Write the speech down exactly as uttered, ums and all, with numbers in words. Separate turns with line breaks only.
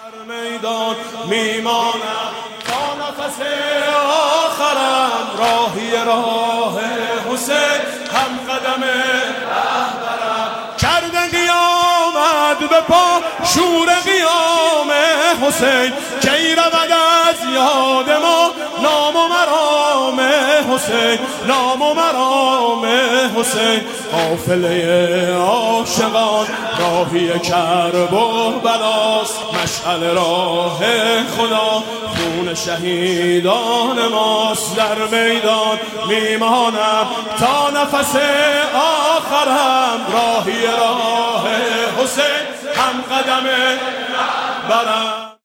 در میدان میمانم تا نفس آخرم، راهی راه حسین هم قدم رهبرم. کرده قیامت به پا شور قیام حسین، کی رود از یاد ما نام و مرام حسین، نام و مرام حسین. قافله عاشقان راهی کرب و بلاست، مشعل راه خدا خون شهیدان ماست. در میدان میمانم تا نفس آخرم، راهی راه حسین هم قدم برم.